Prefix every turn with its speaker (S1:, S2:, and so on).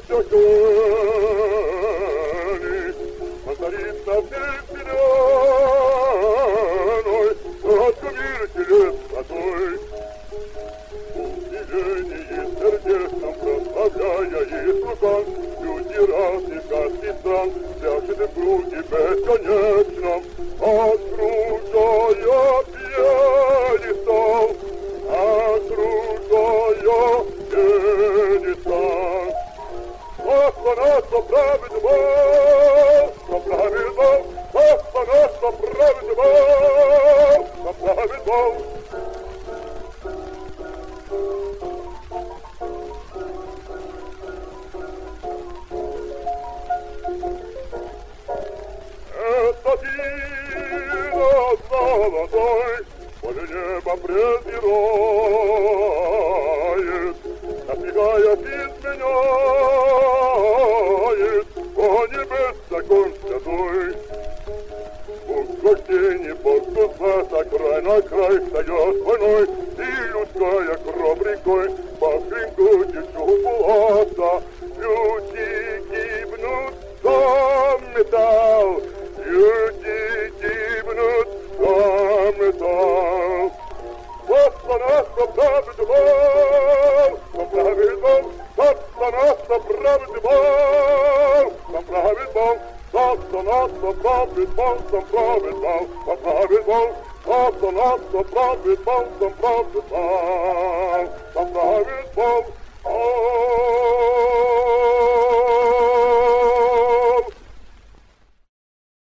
S1: тётёни, позарится всей вселенной, от мир золотой. Удивление сердечном прославляя Иисуса, люди разных каждый стран пляшет в круге бесконечном, окружая пьедестал, окружая пьедестал. Господа, что правит Бог, что правит Бог, Господа, что правит Бог, что правит Бог. Это Тина золотой, поле неба презирает, напрягая изменяет, о небес закон святой. Бог гостей под кусвата, край на край встает войной, и людская кровь рекой по кринку течу пулата, люди гибнут за металл, люди гибнут за металл. Господа, что правит Бог, что правит Бог, Господа, что правит Бог, что правит Бог, Господа, что правит Бог, что правит Бог, что правит Бог, Господа, что правит Бог, что правит Бог, что правит Бог.